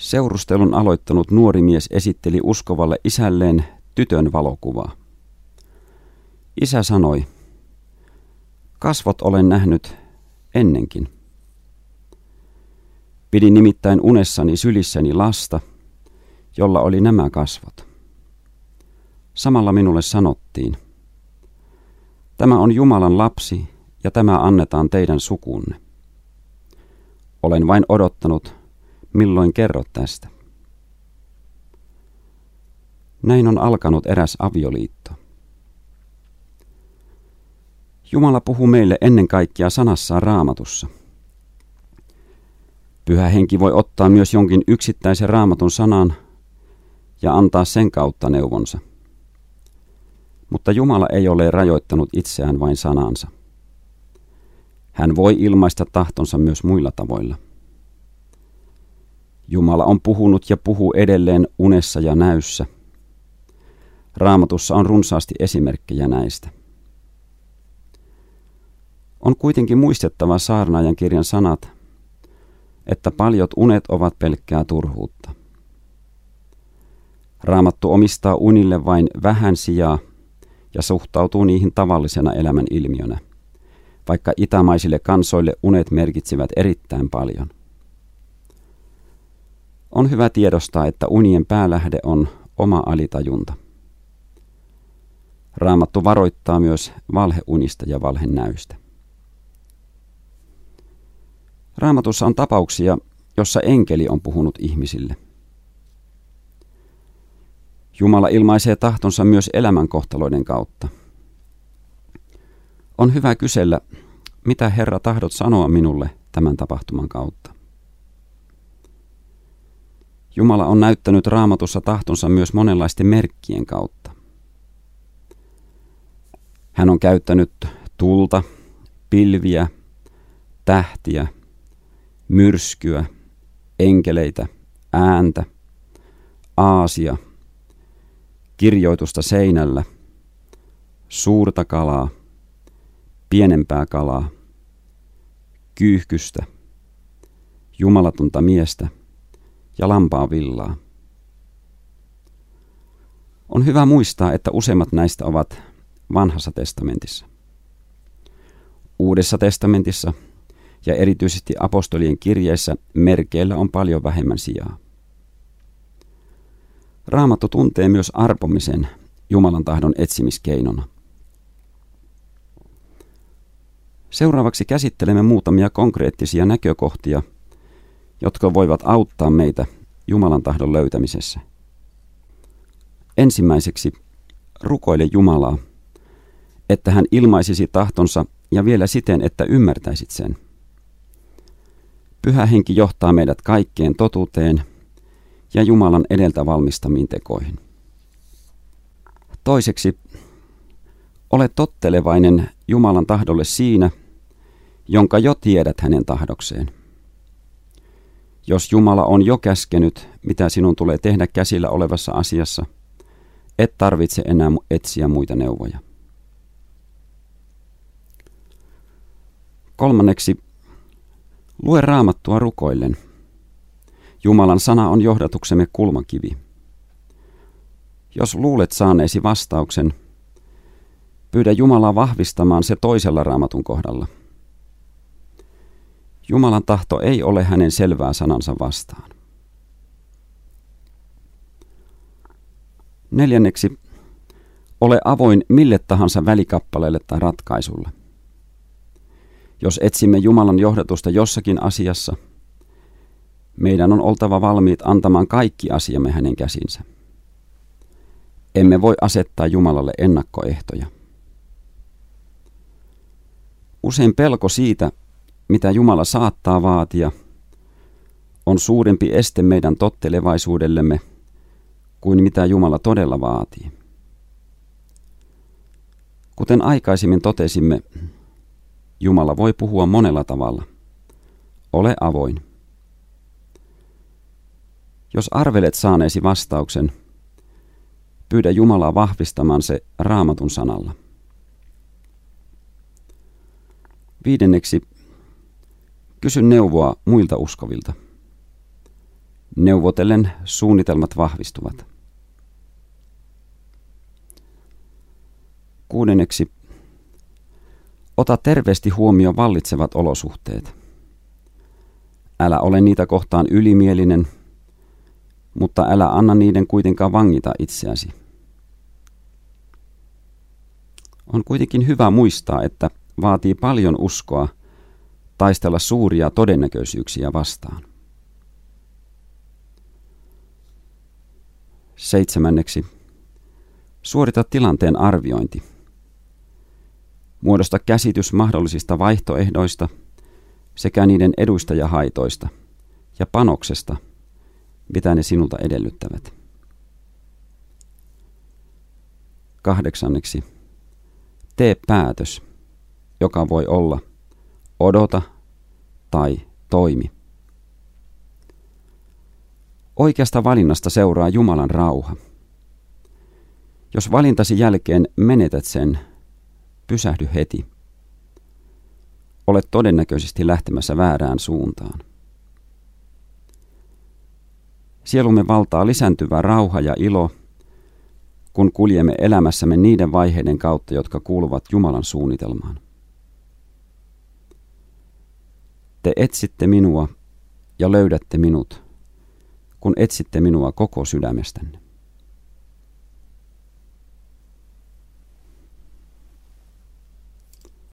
Seurustelun aloittanut nuori mies esitteli uskovalle isälleen tytön valokuvaa. Isä sanoi, kasvot olen nähnyt ennenkin. Pidin nimittäin unessani sylissäni lasta, jolla oli nämä kasvot. Samalla minulle sanottiin, tämä on Jumalan lapsi ja tämä annetaan teidän sukunne. Olen vain odottanut, milloin kerrot tästä. Näin on alkanut eräs avioliitto. Jumala puhuu meille ennen kaikkea sanassaan Raamatussa. Pyhä Henki voi ottaa myös jonkin yksittäisen Raamatun sanan ja antaa sen kautta neuvonsa. Mutta Jumala ei ole rajoittanut itseään vain sanansa. Hän voi ilmaista tahtonsa myös muilla tavoilla. Jumala on puhunut ja puhuu edelleen unessa ja näyssä. Raamatussa on runsaasti esimerkkejä näistä. On kuitenkin muistettava saarnaajan kirjan sanat, että paljot unet ovat pelkkää turhuutta. Raamattu omistaa unille vain vähän sijaa ja suhtautuu niihin tavallisena elämän ilmiönä, vaikka itämaisille kansoille unet merkitsivät erittäin paljon. On hyvä tiedostaa, että unien päälähde on oma alitajunta. Raamattu varoittaa myös valheunista ja valhenäystä. Raamatussa on tapauksia, jossa enkeli on puhunut ihmisille. Jumala ilmaisee tahtonsa myös elämänkohtaloiden kautta. On hyvä kysellä, mitä Herra tahdot sanoa minulle tämän tapahtuman kautta. Jumala on näyttänyt Raamatussa tahtonsa myös monenlaisten merkkien kautta. Hän on käyttänyt tulta, pilviä, tähtiä, myrskyä, enkeleitä, ääntä, aasia, kirjoitusta seinällä, suurta kalaa, pienempää kalaa, kyyhkystä, jumalatonta miestä ja lampaan villaa. On hyvä muistaa, että useimmat näistä ovat Vanhassa testamentissa. Uudessa testamentissa ja erityisesti apostolien kirjeissä merkeillä on paljon vähemmän sijaa. Raamattu tuntee myös arpomisen Jumalan tahdon etsimiskeinona. Seuraavaksi käsittelemme muutamia konkreettisia näkökohtia, jotka voivat auttaa meitä Jumalan tahdon löytämisessä. Ensimmäiseksi rukoile Jumalaa, että hän ilmaisisi tahtonsa ja vielä siten, että ymmärtäisit sen. Pyhä Henki johtaa meidät kaikkeen totuuteen ja Jumalan edeltä valmistamiin tekoihin. Toiseksi, ole tottelevainen Jumalan tahdolle siinä, jonka jo tiedät hänen tahdokseen. Jos Jumala on jo käskenyt, mitä sinun tulee tehdä käsillä olevassa asiassa, et tarvitse enää etsiä muita neuvoja. Kolmanneksi, lue Raamattua rukoillen. Jumalan sana on johdatuksemme kulmakivi. Jos luulet saaneesi vastauksen, pyydä Jumalaa vahvistamaan se toisella Raamatun kohdalla. Jumalan tahto ei ole hänen selvää sanansa vastaan. Neljänneksi, ole avoin mille tahansa välikappaleelle tai ratkaisulle. Jos etsimme Jumalan johdatusta jossakin asiassa, meidän on oltava valmiit antamaan kaikki asiamme hänen käsinsä. Emme voi asettaa Jumalalle ennakkoehtoja. Usein pelko siitä, mitä Jumala saattaa vaatia, on suurempi este meidän tottelevaisuudellemme kuin mitä Jumala todella vaatii. Kuten aikaisemmin totesimme, Jumala voi puhua monella tavalla. Ole avoin. Jos arvelet saaneesi vastauksen, pyydä Jumalaa vahvistamaan se Raamatun sanalla. Viidenneksi, kysy neuvoa muilta uskovilta. Neuvotellen suunnitelmat vahvistuvat. 6. Ota terveesti huomioon vallitsevat olosuhteet. Älä ole niitä kohtaan ylimielinen, mutta älä anna niiden kuitenkaan vangita itseäsi. On kuitenkin hyvä muistaa, että vaatii paljon uskoa taistella suuria todennäköisyyksiä vastaan. 7. Suorita tilanteen arviointi. Muodosta käsitys mahdollisista vaihtoehdoista sekä niiden eduista ja haitoista ja panoksesta, mitä ne sinulta edellyttävät. 8. Tee päätös, joka voi olla odota tai toimi. Oikeasta valinnasta seuraa Jumalan rauha. Jos valintasi jälkeen menetät sen, pysähdy heti. Olet todennäköisesti lähtemässä väärään suuntaan. Sielumme valtaa lisääntyvä rauha ja ilo, kun kuljemme elämässämme niiden vaiheiden kautta, jotka kuuluvat Jumalan suunnitelmaan. Te etsitte minua ja löydätte minut, kun etsitte minua koko sydämestänne.